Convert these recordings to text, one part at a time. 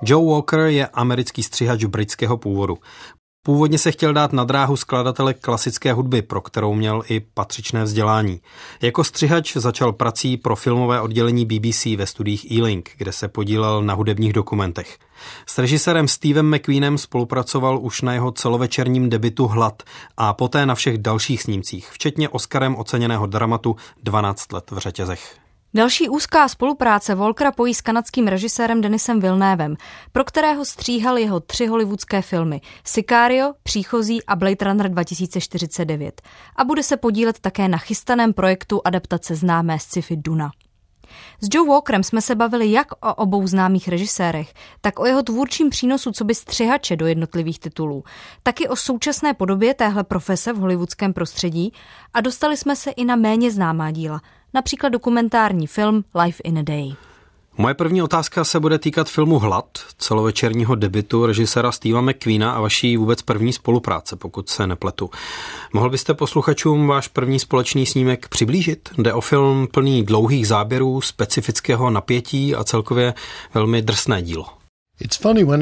Joe Walker je americký střihač britského původu. Původně se chtěl dát na dráhu skladatele klasické hudby, pro kterou měl i patřičné vzdělání. Jako střihač začal prací pro filmové oddělení BBC ve studiích Ealing, kde se podílel na hudebních dokumentech. S režisérem Stevem McQueenem spolupracoval už na jeho celovečerním debutu Hlad a poté na všech dalších snímcích, včetně Oscarem oceněného dramatu 12 let v řetězech. Další úzká spolupráce Walkera pojí s kanadským režisérem Denisem Villeneuve, pro kterého stříhal jeho 3 hollywoodské filmy Sicario, Příchozí a Blade Runner 2049 a bude se podílet také na chystaném projektu adaptace známé sci-fi Duna. S Joe Walkerem jsme se bavili jak o obou známých režisérech, tak o jeho tvůrčím přínosu coby střihače do jednotlivých titulů, tak i o současné podobě téhle profese v hollywoodském prostředí a dostali jsme se i na méně známá díla, například dokumentární film Life in a Day. Moje první otázka se bude týkat filmu Hlad, celovečerního debutu režiséra Steva McQueena a vaší vůbec první spolupráce, pokud se nepletu. Mohl byste posluchačům váš první společný snímek přiblížit? Jde o film plný dlouhých záběrů, specifického napětí a celkově velmi drsné dílo. It's funny when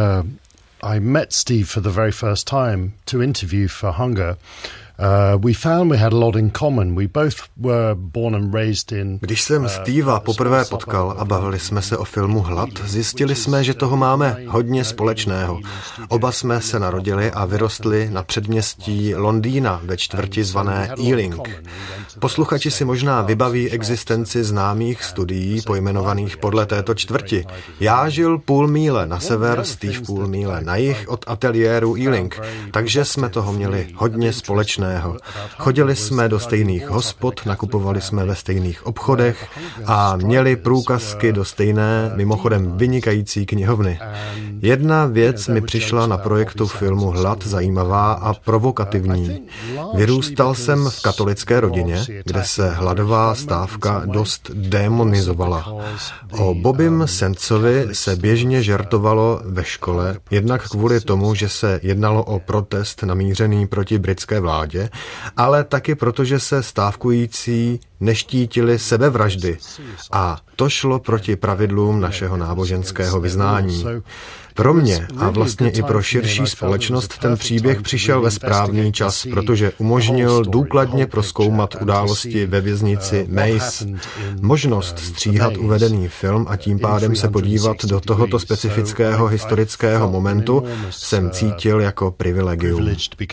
I met Steve for the very first time to interview for Hunger. We found we had a lot in common. We both were born and raised in. Když jsem Steva poprvé potkal a bavili jsme se o filmu Hlad, zjistili jsme, že toho máme hodně společného. Oba jsme se narodili a vyrostli na předměstí Londýna ve čtvrti zvané Ealing. Posluchači si možná vybaví existenci známých studií pojmenovaných podle této čtvrti. Já žil půl míle na sever, Steve půl míle na jih od ateliéru Ealing, takže jsme toho měli hodně společného. Chodili jsme do stejných hospod, nakupovali jsme ve stejných obchodech a měli průkazky do stejné, mimochodem vynikající knihovny. Jedna věc mi přišla na projektu filmu Hlad zajímavá a provokativní. Vyrůstal jsem v katolické rodině, kde se hladová stávka dost démonizovala. O Bobim Sandsovi se běžně žertovalo ve škole, jednak kvůli tomu, že se jednalo o protest namířený proti britské vládě, ale taky protože se stávkující neštítili sebevraždy a to šlo proti pravidlům našeho náboženského vyznání. Pro mě a vlastně i pro širší společnost ten příběh přišel ve správný čas, protože umožnil důkladně prozkoumat události ve věznici Mace. Možnost stříhat uvedený film a tím pádem se podívat do tohoto specifického historického momentu jsem cítil jako privilegium.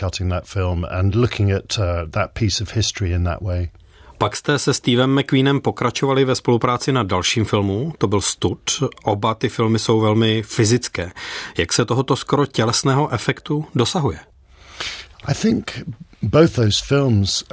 Pak jste se Stevem McQueenem pokračovali ve spolupráci na dalším filmu, to byl Stud. Oba ty filmy jsou velmi fyzické. Jak se tohoto skoro tělesného efektu dosahuje? I think both those films,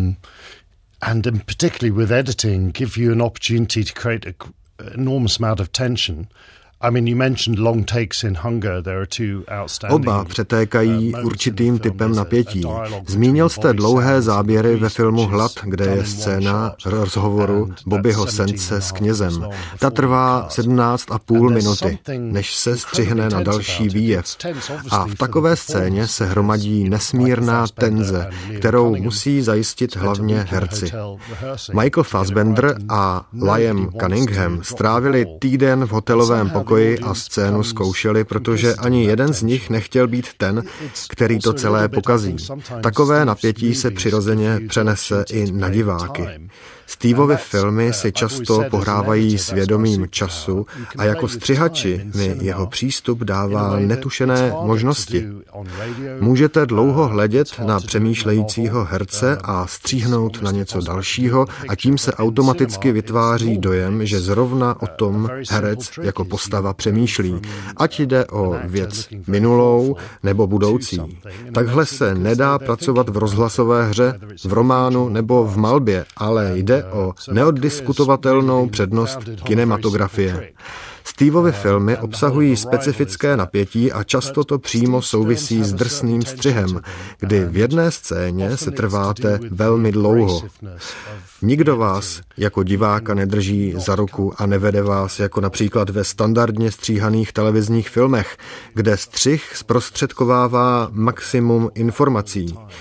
and particularly with editing, give you an opportunity to create an enormous amount of tension. I mean, you mentioned long takes in Hunger. There are two outstanding. Oba přetékají určitým typem napětí. Zmínil jste dlouhé záběry ve filmu Hlad, kde je scéna rozhovoru Bobbyho Sandse s knězem. Ta trvá 17,5 minuty, než se střihne na další výjev. A v takové scéně se hromadí nesmírná tenze, kterou musí zajistit hlavně herci. Michael Fassbender a Liam Cunningham strávili týden v hotelovém pokoji a scénu zkoušeli, protože ani jeden z nich nechtěl být ten, který to celé pokazí. Takové napětí se přirozeně přenese i na diváky. Steveovy filmy si často pohrávají s vědomím času a jako střihači mi jeho přístup dává netušené možnosti. Můžete dlouho hledět na přemýšlejícího herce a stříhnout na něco dalšího a tím se automaticky vytváří dojem, že zrovna o tom herec jako postava přemýšlí, ať jde o věc minulou nebo budoucí. Takhle se nedá pracovat v rozhlasové hře, v románu nebo v malbě, ale jde o neoddiskutovatelnou přednost kinematografie. Steveovy filmy obsahují specifické napětí a často to přímo souvisí s drsným střihem, kdy v jedné scéně se trváte velmi dlouho. Nikdo vás jako diváka nedrží za ruku a nevede vás jako například ve standardně stříhaných televizních filmech, kde střih zprostředkovává maximum informací.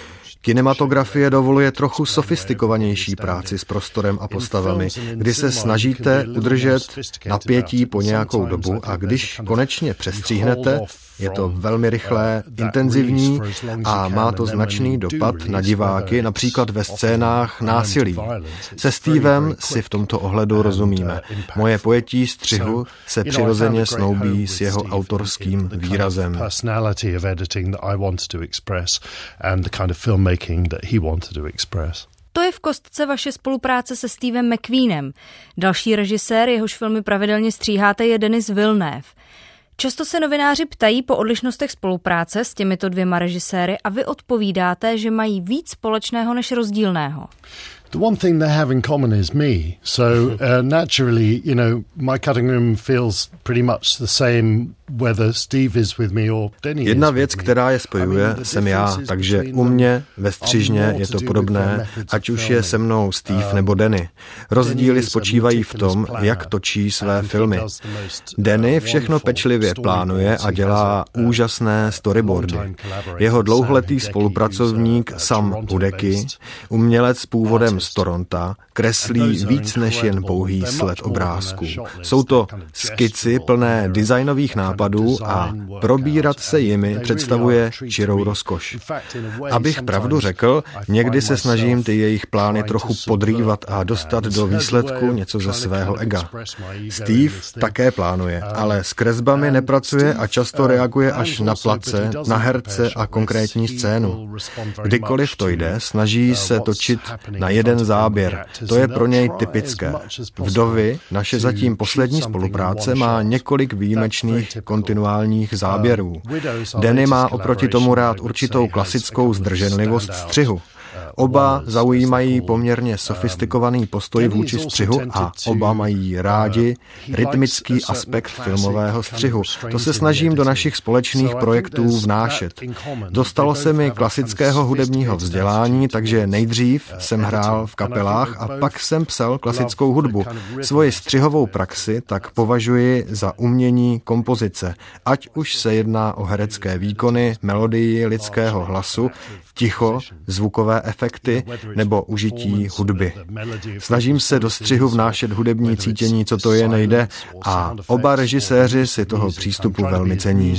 Kinematografie dovoluje trochu sofistikovanější práci s prostorem a postavami, kdy se snažíte udržet napětí po nějakou dobu a když konečně přestříhnete, je to velmi rychlé, intenzivní a má to značný dopad na diváky, například ve scénách násilí. Se Stevem si v tomto ohledu rozumíme. Moje pojetí střihu se přirozeně snoubí s jeho autorským výrazem. To je v kostce vaše spolupráce se Stevem McQueenem. Další režisér, jehož filmy pravidelně stříháte, je Denis Villeneuve. Často se novináři ptají po odlišnostech spolupráce s těmito dvěma režiséry a vy odpovídáte, že mají víc společného než rozdílného. The one thing they have in common is me. So naturally, my cutting room feels pretty much the same whether Steve is with me or Denny is. Jedna věc, která je spojuje, jsem já, takže u mě ve střižně je to podobné, ať už je se mnou Steve nebo Denny. Rozdíly spočívají v tom, jak točí své filmy. Denny všechno pečlivě plánuje a dělá úžasné storyboardy. Jeho dlouholetý spolupracovník Sam Hudecki, umělec původem z Toronta, kreslí víc než jen pouhý sled obrázků. Jsou to skici plné designových nápadů a probírat se jimi představuje čirou rozkoš. Abych pravdu řekl, někdy se snažím ty jejich plány trochu podrývat a dostat do výsledku něco ze svého ega. Steve také plánuje, ale s kresbami nepracuje a často reaguje až na place, na herce a konkrétní scénu. Kdykoliv to jde, snaží se točit na jeden záběr. To je pro něj typické. Vdovy, naše zatím poslední spolupráce, má několik výjimečných kontinuálních záběrů. Denny má oproti tomu rád určitou klasickou zdrženlivost střihu. Oba zaujímají poměrně sofistikovaný postoj vůči střihu a oba mají rádi rytmický aspekt filmového střihu. To se snažím do našich společných projektů vnášet. Dostalo se mi klasického hudebního vzdělání, takže nejdřív jsem hrál v kapelách a pak jsem psal klasickou hudbu. Svoji střihovou praxi tak považuji za umění kompozice, ať už se jedná o herecké výkony, melodii lidského hlasu, ticho, zvukové efekty nebo užití hudby. Snažím se do střihu vnášet hudební cítění, co to je, nejde, a oba režiséři si toho přístupu velmi cení.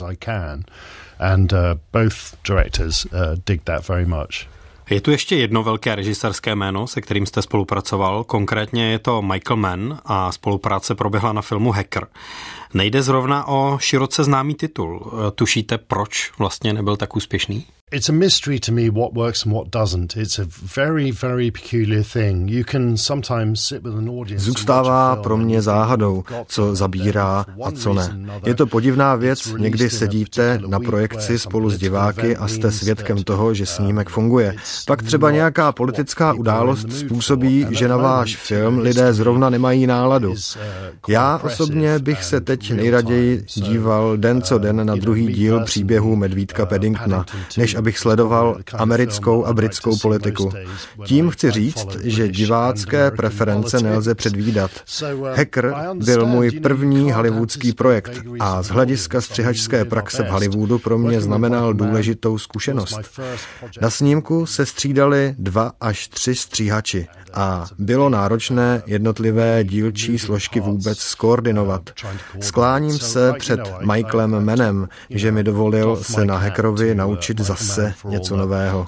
Je tu ještě jedno velké režisérské jméno, se kterým jste spolupracoval, konkrétně je to Michael Mann a spolupráce proběhla na filmu Hacker. Nejde zrovna o široce známý titul. Tušíte, proč vlastně nebyl tak úspěšný? It's a mystery to me what works and what doesn't. It's a very, very peculiar thing. You can sometimes sit with an audience. Zůstává pro mě záhadou, co zabírá a co ne. Je to podivná věc, někdy sedíte na projekci spolu s diváky a jste svědkem toho, že snímek funguje. Pak třeba nějaká politická událost způsobí, že na váš film lidé zrovna nemají náladu. Já osobně bych se teď nejraději díval den co den na druhý díl příběhu Medvídka Paddingtona, než abych sledoval americkou a britskou politiku. Tím chci říct, že divácké preference nelze předvídat. Hacker byl můj první hollywoodský projekt a z hlediska střihačské praxe v Hollywoodu pro mě znamenal důležitou zkušenost. Na snímku se střídali 2 až 3 stříhači a bylo náročné jednotlivé dílčí složky vůbec skoordinovat. Skláním se před Michaelem Mannem, že mi dovolil se na Hackerovi naučit zase něco nového.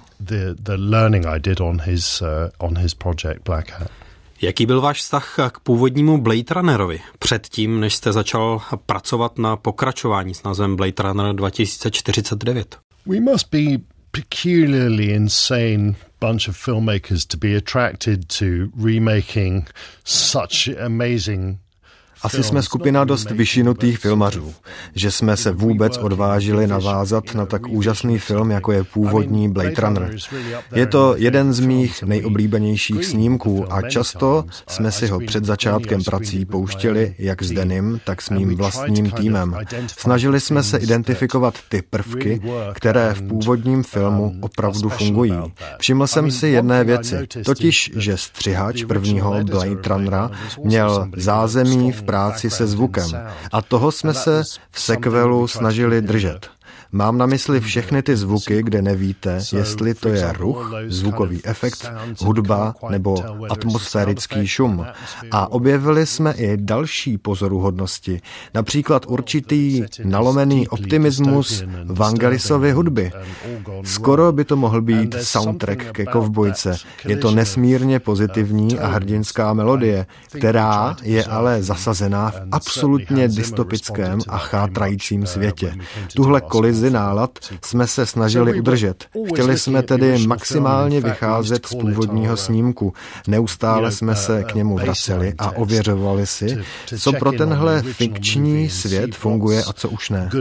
Jaký byl váš vztah k původnímu Blade Runnerovi předtím, než jste začal pracovat na pokračování s názvem Blade Runner 2049? We must be peculiarly insane bunch of filmmakers to be attracted to remaking such amazing. Asi jsme skupina dost vyšinutých filmařů, že jsme se vůbec odvážili navázat na tak úžasný film, jako je původní Blade Runner. Je to jeden z mých nejoblíbenějších snímků a často jsme si ho před začátkem prací pouštěli jak s Dennym, tak s mým vlastním týmem. Snažili jsme se identifikovat ty prvky, které v původním filmu opravdu fungují. Všiml jsem si jedné věci, totiž, že střihač prvního Blade Runnera měl zázemí v práci se zvukem. A toho jsme se v sequelu snažili držet. Mám na mysli všechny ty zvuky, kde nevíte, jestli to je ruch, zvukový efekt, hudba nebo atmosférický šum. A objevili jsme i další pozoruhodnosti, například určitý nalomený optimismus Vangelisovy hudby. Skoro by to mohl být soundtrack ke kovbojce. Je to nesmírně pozitivní a hrdinská melodie, která je ale zasazená v absolutně dystopickém a chátrajícím světě. Tuhle kolizi nálad jsme se snažili udržet. Chtěli jsme tedy maximálně vycházet z původního snímku. Neustále jsme se k němu vraceli a ověřovali si, co pro tenhle fikční svět funguje a co už ne.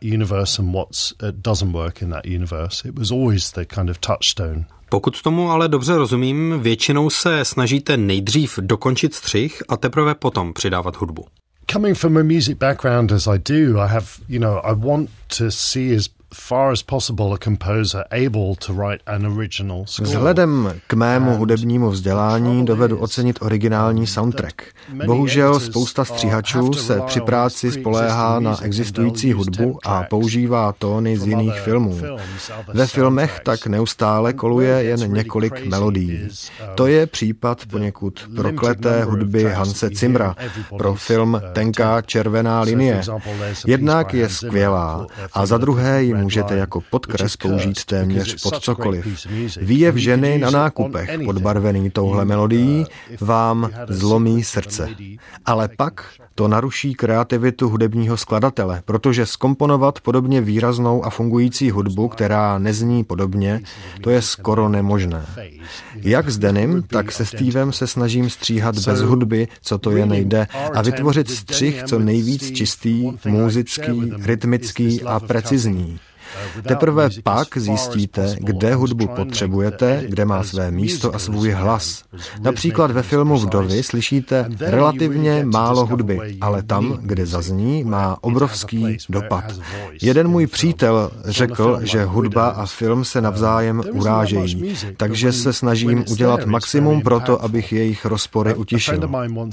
Pokud tomu ale dobře rozumím, většinou se snažíte nejdřív dokončit střih a teprve potom přidávat hudbu. Coming from a music background as I do, I want to see as far as possible a composer able to write an original score. Vzhledem k mému hudebnímu vzdělání dovedu ocenit originální soundtrack. Bohužel spousta stříhačů se při práci spoléhá na existující hudbu a používá tóny z jiných filmů. Ve filmech tak neustále koluje jen několik melodií. To je případ poněkud prokleté hudby Hanse Zimmera pro film Tenká červená linie. Jednak je skvělá a za druhé ji můžete jako podkres použít téměř pod cokoliv. Výjev ženy na nákupech, podbarvený touhle melodií, vám zlomí srdce. Ale pak to naruší kreativitu hudebního skladatele, protože zkomponovat podobně výraznou a fungující hudbu, která nezní podobně, to je skoro nemožné. Jak s Danym, tak se Stevem se snažím stříhat bez hudby, co to je nejde, a vytvořit střih co nejvíc čistý, múzický, rytmický a precizní. Teprve pak zjistíte, kde hudbu potřebujete, kde má své místo a svůj hlas. Například ve filmu Vdovy slyšíte relativně málo hudby, ale tam, kde zazní, má obrovský dopad. Jeden můj přítel řekl, že hudba a film se navzájem urážejí, takže se snažím udělat maximum pro to, abych jejich rozpory utišil.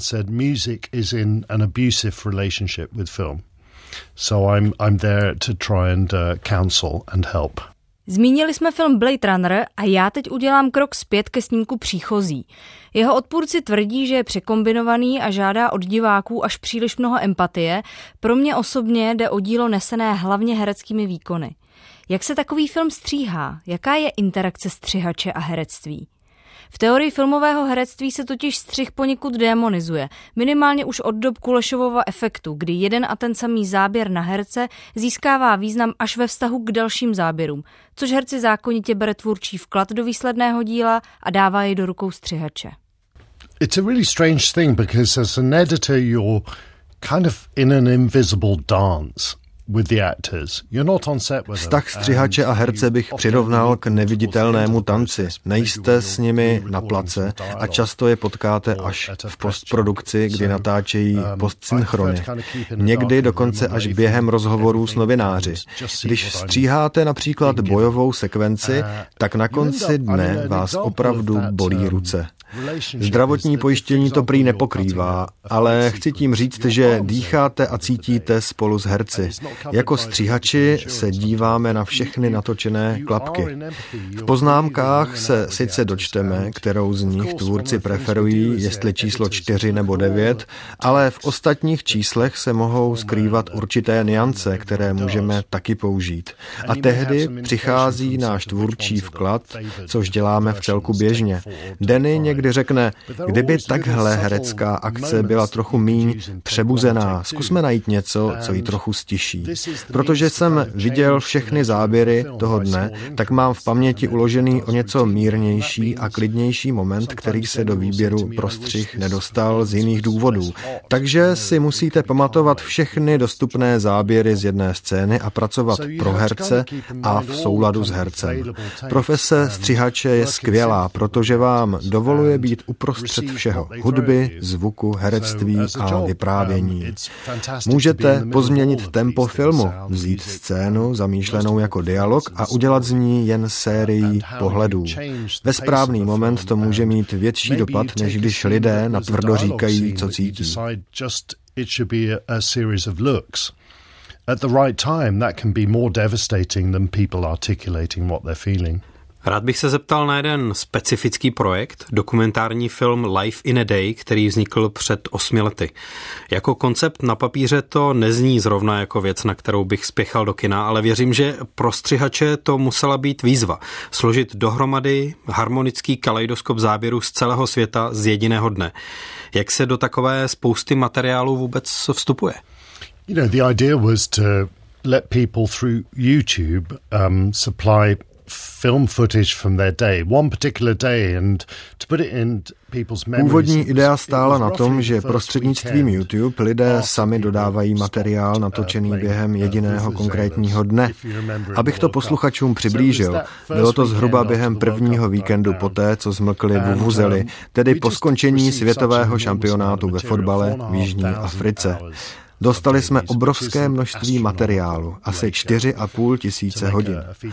So I'm there to try and counsel and help. Zmínili jsme film Blade Runner a já teď udělám krok zpět ke snímku Příchozí. Jeho odpůrci tvrdí, že je překombinovaný a žádá od diváků až příliš mnoho empatie. Pro mě osobně jde o dílo nesené hlavně hereckými výkony. Jak se takový film stříhá? Jaká je interakce střihače a herectví? V teorii filmového herectví se totiž střih poněkud démonizuje, minimálně už od dob Kulešovova efektu, kdy jeden a ten samý záběr na herce získává význam až ve vztahu k dalším záběrům, což herci zákonitě bere tvůrčí vklad do výsledného díla a dává jej do rukou střihače. It's a really strange thing because as an editor you're kind of in an invisible dance. Vztah střihače a herce bych přirovnal k neviditelnému tanci. Nejste s nimi na place a často je potkáte až v postprodukci, kdy natáčejí postsynchrony. Někdy dokonce až během rozhovorů s novináři. Když stříháte například bojovou sekvenci, tak na konci dne vás opravdu bolí ruce. Zdravotní pojištění to prý nepokrývá, ale chci tím říct, že dýcháte a cítíte spolu s herci. Jako stříhači se díváme na všechny natočené klapky. V poznámkách se sice dočteme, kterou z nich tvůrci preferují, jestli číslo 4 nebo 9, ale v ostatních číslech se mohou skrývat určité nuance, které můžeme taky použít. A tehdy přichází náš tvůrčí vklad, což děláme v celku běžně. Danny někdy řekne, kdyby takhle herecká akce byla trochu míň přebuzená, zkusme najít něco, co ji trochu stiší. Protože jsem viděl všechny záběry toho dne, tak mám v paměti uložený o něco mírnější a klidnější moment, který se do výběru pro střih nedostal z jiných důvodů. Takže si musíte pamatovat všechny dostupné záběry z jedné scény a pracovat pro herce a v souladu s hercem. Profese střihače je skvělá, protože vám dovoluje být uprostřed všeho. Hudby, zvuku, herectví a vyprávění. Můžete pozměnit tempo filmu, vzít scénu zamýšlenou jako dialog a udělat z ní jen sérii pohledů. Ve správný moment to může mít větší dopad, než když lidé natvrdo říkají, co cítí. at the right time, that can be more devastating than people articulating what they're feeling. Rád bych se zeptal na jeden specifický projekt, dokumentární film Life in a Day, který vznikl před 8 lety. Jako koncept na papíře to nezní zrovna jako věc, na kterou bych spěchal do kina, ale věřím, že pro střihače to musela být výzva. Složit dohromady harmonický kaleidoskop záběrů z celého světa z jediného dne. Jak se do takové spousty materiálů vůbec vstupuje? You know, the idea was to let people through YouTube supply film footage from their day, one particular day, and to put it in people's memories. Původní idea stála na tom, že prostřednictvím YouTube lidé sami dodávají materiál natočený během jediného konkrétního dne. Abych to posluchačům přiblížil, bylo to zhruba během prvního víkendu poté, co zmlkli vuvuzely, tedy po skončení světového šampionátu ve fotbale v Jižní Africe. Dostali jsme obrovské množství materiálu, asi 4,5 tisíce hodin.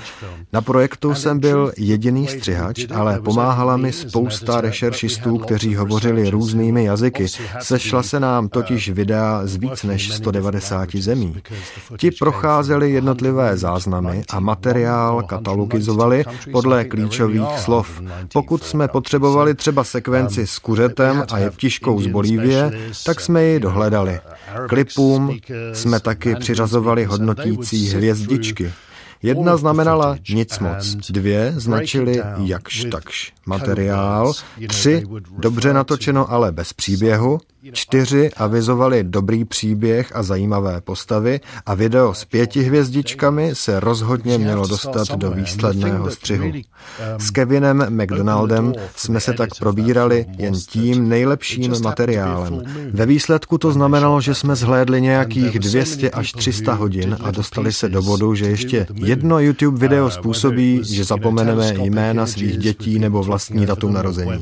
Na projektu jsem byl jediný střihač, ale pomáhala mi spousta rešeršistů, kteří hovořili různými jazyky. Sešla se nám totiž videa z víc než 190 zemí. Ti procházeli jednotlivé záznamy a materiál katalogizovali podle klíčových slov. Pokud jsme potřebovali třeba sekvenci s kuřetem a jeptiškou z Bolívie, tak jsme ji dohledali. Klipům jsme taky přiřazovali hodnotící hvězdičky. Jedna znamenala nic moc, 2 značily jakž takž materiál, 3 dobře natočeno, ale bez příběhu, 4 avizovali dobrý příběh a zajímavé postavy a video s 5 hvězdičkami se rozhodně mělo dostat do výsledného střihu. S Kevinem McDonaldem jsme se tak probírali jen tím nejlepším materiálem. Ve výsledku to znamenalo, že jsme zhlédli nějakých 200 až 300 hodin a dostali se do bodu, že ještě jedno YouTube video způsobí, že zapomeneme jména svých dětí nebo vlastní datum narození.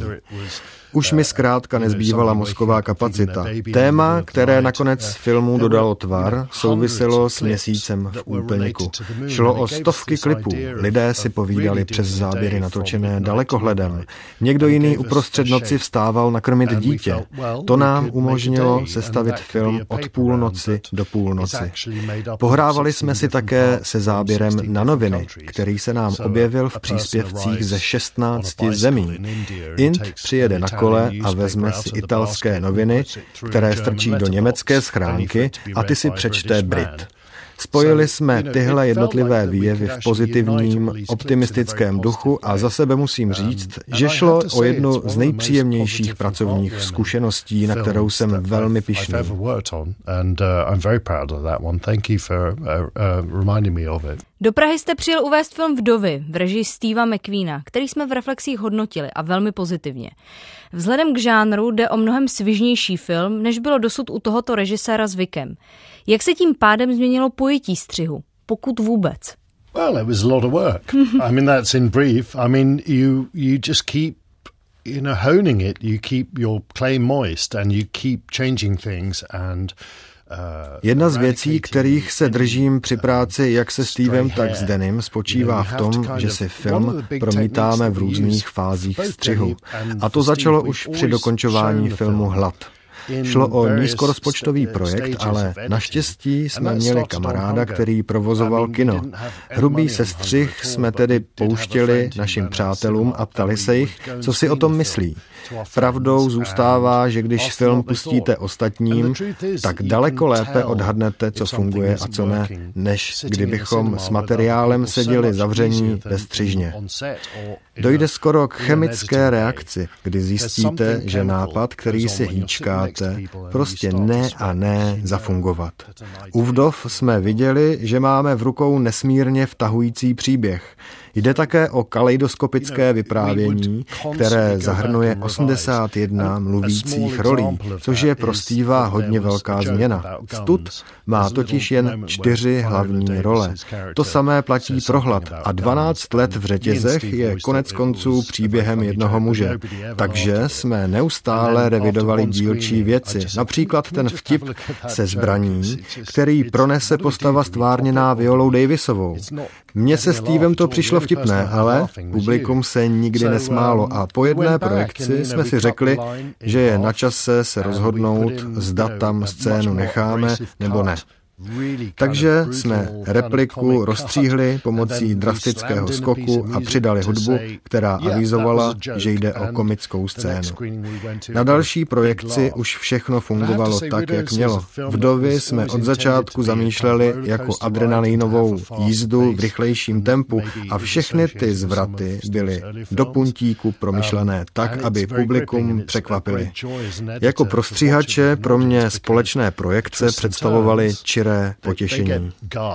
Už mi zkrátka nezbývala mozková kapacita. Téma, které nakonec filmu dodalo tvar, souviselo s Měsícem v úplňku. Šlo o stovky klipů. Lidé si povídali přes záběry natočené dalekohledem. Někdo jiný uprostřed noci vstával nakrmit dítě. To nám umožnilo sestavit film od půlnoci do půlnoci. Pohrávali jsme si také se záběrem na noviny, který se nám objevil v příspěvcích ze 16 zemí. Int přijede na kole a vezme si italské noviny, které strčí do německé schránky a ty si přečte Brit. Spojili jsme tyhle jednotlivé výjevy v pozitivním, optimistickém duchu a za sebe musím říct, že šlo o jednu z nejpříjemnějších pracovních zkušeností, na kterou jsem velmi pyšný. Do Prahy jste přijel uvést film Vdovy v režii Steva McQueena, který jsme v Reflexích hodnotili a velmi pozitivně. Vzhledem k žánru jde o mnohem svižnější film, než bylo dosud u tohoto režiséra zvykem. Jak se tím pádem změnilo pojetí střihu, pokud vůbec? Well, it was a lot of work. I mean, that's in brief. I mean, you just keep, you know, honing it. You keep your clay moist and you keep changing things and jedna z věcí, kterých se držím při práci jak se Stevem, tak s Danem, spočívá v tom, že si film promítáme v různých fázích střihu. A to začalo už při dokončování filmu Hlad. Šlo o nízkorozpočtový projekt, ale naštěstí jsme měli kamaráda, který provozoval kino. Hrubý sestřih jsme tedy pouštěli našim přátelům a ptali se jich, co si o tom myslí. Pravdou zůstává, že když film pustíte ostatním, tak daleko lépe odhadnete, co funguje a co ne, než kdybychom s materiálem seděli zavření ve střižně. Dojde skoro k chemické reakci, kdy zjistíte, že nápad, který si hýčkáte, prostě ne zafungovat. U Vdov jsme viděli, že máme v rukou nesmírně vtahující příběh. Jde také o kaleidoskopické vyprávění, které zahrnuje 81 mluvících rolí, což je pro Steva hodně velká změna. Stud má totiž jen 4 hlavní role. To samé platí pro Hlad a 12 let v řetězech je konec konců příběhem jednoho muže. Takže jsme neustále revidovali dílčí věci, například ten vtip se zbraní, který pronese postava stvárněná Violou Davisovou. Mně se Stevem to přišlo vtipné, ale publikum se nikdy nesmálo a po jedné projekci jsme si řekli, že je na čase se rozhodnout, zda tam scénu necháme nebo ne. Takže jsme repliku rozstříhli pomocí drastického skoku a přidali hudbu, která avizovala, že jde o komickou scénu. Na další projekci už všechno fungovalo tak, jak mělo. Vdovy jsme od začátku zamýšleli jako adrenalinovou jízdu v rychlejším tempu a všechny ty zvraty byly do puntíku promyšlené tak, aby publikum překvapili. Jako pro stříhače pro mě společné projekce představovaly čiré potěšení.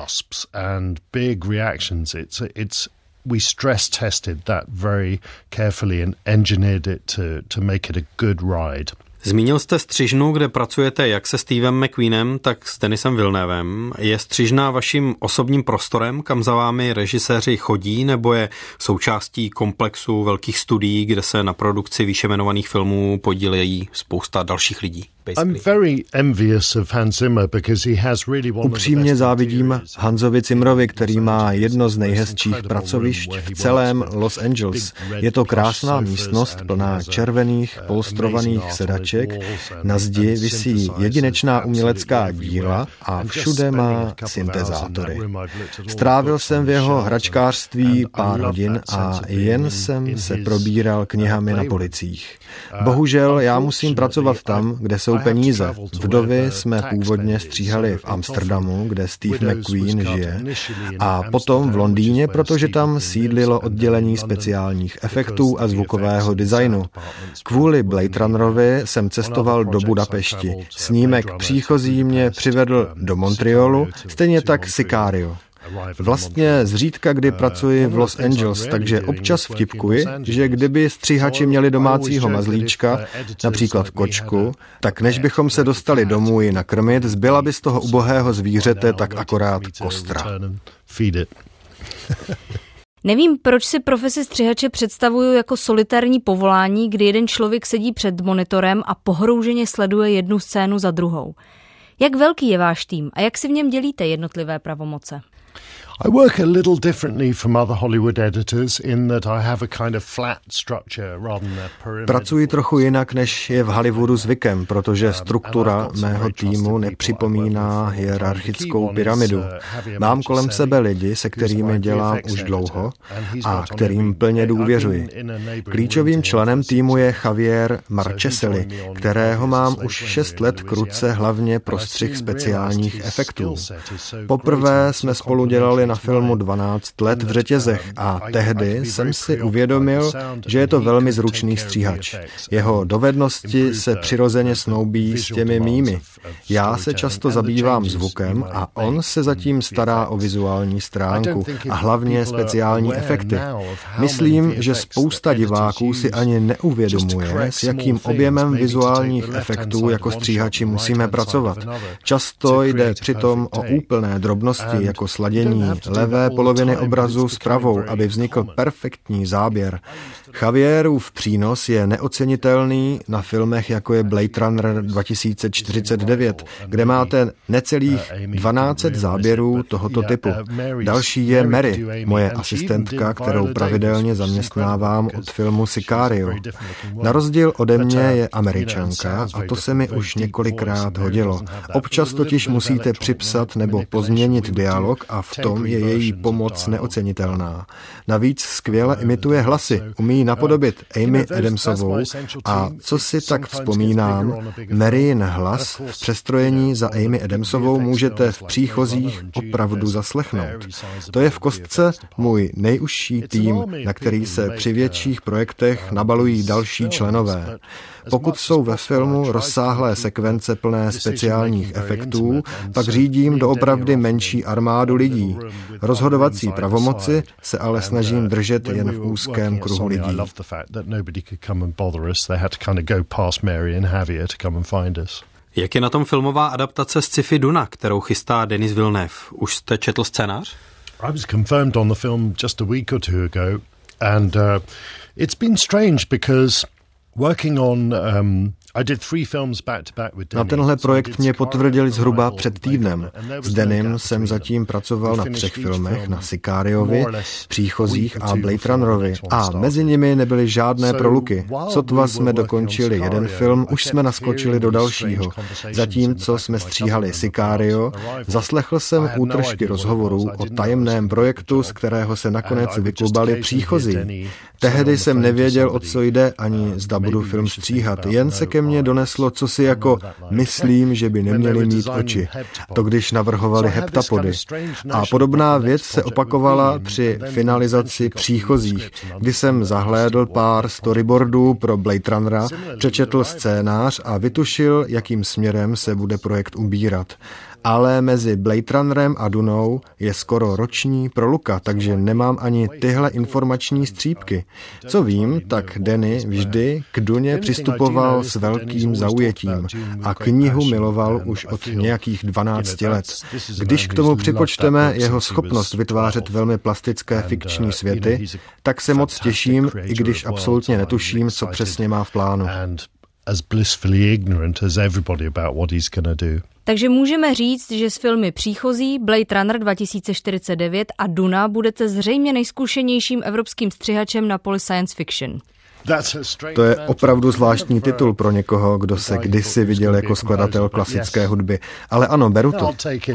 We stress tested that very carefully and engineered it to make it a good ride. Zmínil jste střižnu, kde pracujete jak se Stevem McQueenem, tak s Denisem Villenevem. Je střižna vaším osobním prostorem, kam za vámi režiséři chodí, nebo je součástí komplexu velkých studií, kde se na produkci výše jmenovaných filmů podílejí spousta dalších lidí? Upřímně závidím Hansovi Zimmerovi, který má jedno z nejhezčích pracovišť v celém Los Angeles. Je to krásná místnost plná červených polstrovaných sedaček, na zdi visí jedinečná umělecká díla a všude má syntezátory. Strávil jsem v jeho hračkářství pár hodin a jen jsem se probíral knihami na policích. Bohužel já musím pracovat tam, kde jsou peníze. Vdovy jsme původně stříhali v Amsterdamu, kde Steve McQueen žije, a potom v Londýně, protože tam sídlilo oddělení speciálních efektů a zvukového designu. Kvůli Blade Runnerovi jsem cestoval do Budapešti. Snímek Příchozí mě přivedl do Montrealu, stejně tak Sicario. Vlastně zřídka kdy pracuji v Los Angeles, takže občas vtipkuji, že kdyby stříhači měli domácího mazlíčka, například kočku, tak než bychom se dostali domů ji nakrmit, zbyla by z toho ubohého zvířete tak akorát kostra. Nevím, proč si profesi střihače představuju jako solitární povolání, kdy jeden člověk sedí před monitorem a pohrouženě sleduje jednu scénu za druhou. Jak velký je váš tým a jak si v něm dělíte jednotlivé pravomoce? I work a little differently from other Hollywood editors in that I have a kind of flat structure rather than a pyramid. Pracuji trochu jinak, než je v Hollywoodu zvykem, protože struktura mého týmu nepřipomíná hierarchickou pyramidu. Mám kolem sebe lidi, se kterými dělám už dlouho a kterým plně důvěřuji. Klíčovým členem týmu je Javier Marcheseli, kterého mám už 6 let k ruce hlavně pro střih speciálních efektů. Poprvé jsme spolu dělali na filmu 12 let v řetězech a tehdy jsem si uvědomil, že je to velmi zručný stříhač. Jeho dovednosti se přirozeně snoubí s těmi mými. Já se často zabývám zvukem a on se zatím stará o vizuální stránku a hlavně speciální efekty. Myslím, že spousta diváků si ani neuvědomuje, s jakým objemem vizuálních efektů jako stříhači musíme pracovat. Často jde přitom o úplné drobnosti jako sladění levé poloviny obrazu s pravou, aby vznikl perfektní záběr. Javierův přínos je neocenitelný na filmech, jako je Blade Runner 2049, kde máte necelých 1200 záběrů tohoto typu. Další je Mary, moje asistentka, kterou pravidelně zaměstnávám od filmu Sicario. Na rozdíl ode mě je Američanka a to se mi už několikrát hodilo. Občas totiž musíte připsat nebo pozměnit dialog a v tom je její pomoc neocenitelná. Navíc skvěle imituje hlasy, umí napodobit Amy Adamsovou a co si tak vzpomínám, Maryin hlas v přestrojení za Amy Adamsovou můžete v Příchozích opravdu zaslechnout. To je v kostce můj nejužší tým, na který se při větších projektech nabalují další členové. Pokud jsou ve filmu rozsáhlé sekvence plné speciálních efektů, pak řídím doopravdy menší armádu lidí. Rozhodovací pravomoci se ale snažím držet jen v úzkém kruhu lidí. Jak je na tom filmová adaptace sci-fi Duna, kterou chystá Denis Villeneuve? Už jste četl scénář? I was confirmed on the film just a week or two ago, and it's been strange because working on Na tenhle projekt mě potvrdili zhruba před týdnem. S Denim jsem zatím pracoval na 3 filmech, na Sicáriovi, Příchozích a Blade Runnerovi. A mezi nimi nebyly žádné proluky. Sotva jsme dokončili jeden film, už jsme naskočili do dalšího. Zatímco jsme stříhali Sicario, zaslechl jsem útržky rozhovorů o tajemném projektu, z kterého se nakonec vyklubali Příchozí. Tehdy jsem nevěděl, o co jde, ani zda budu film stříhat. Jen se ke mně doneslo cosi jako myslím, že by neměli mít oči. To když navrhovali heptapody. A podobná věc se opakovala při finalizaci Příchozích, kdy jsem zahlédl pár storyboardů pro Blade Runnera, přečetl scénář a vytušil, jakým směrem se bude projekt ubírat. Ale mezi Blade Runnerem a Dunou je skoro roční proluka, takže nemám ani tyhle informační střípky. Co vím, tak Danny vždy k Duně přistupoval s velkým zaujetím a knihu miloval už od nějakých 12 let. Když k tomu připočteme jeho schopnost vytvářet velmi plastické fikční světy, tak se moc těším, i když absolutně netuším, co přesně má v plánu. Takže můžeme říct, že s filmy Příchozí, Blade Runner 2049 a Duna budete zřejmě nejzkušenějším evropským střihačem na poli science fiction. To je opravdu zvláštní titul pro někoho, kdo se kdysi viděl jako skladatel klasické hudby. Ale ano, beru to.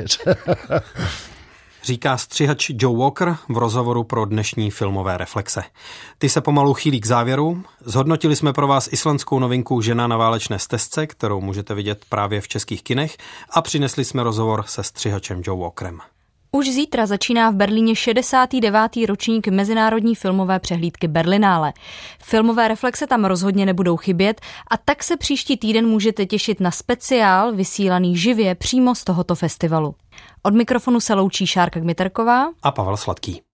Říká střihač Joe Walker v rozhovoru pro dnešní filmové reflexe. Ty se pomalu chýlí k závěru. Zhodnotili jsme pro vás islandskou novinku Žena na válečné stezce, kterou můžete vidět právě v českých kinech, a přinesli jsme rozhovor se střihačem Joe Walkerem. Už zítra začíná v Berlíně 69. ročník mezinárodní filmové přehlídky Berlinále. Filmové reflexe tam rozhodně nebudou chybět a tak se příští týden můžete těšit na speciál vysílaný živě přímo z tohoto festivalu. Od mikrofonu se loučí Šárka Gmiterková a Pavel Sladký.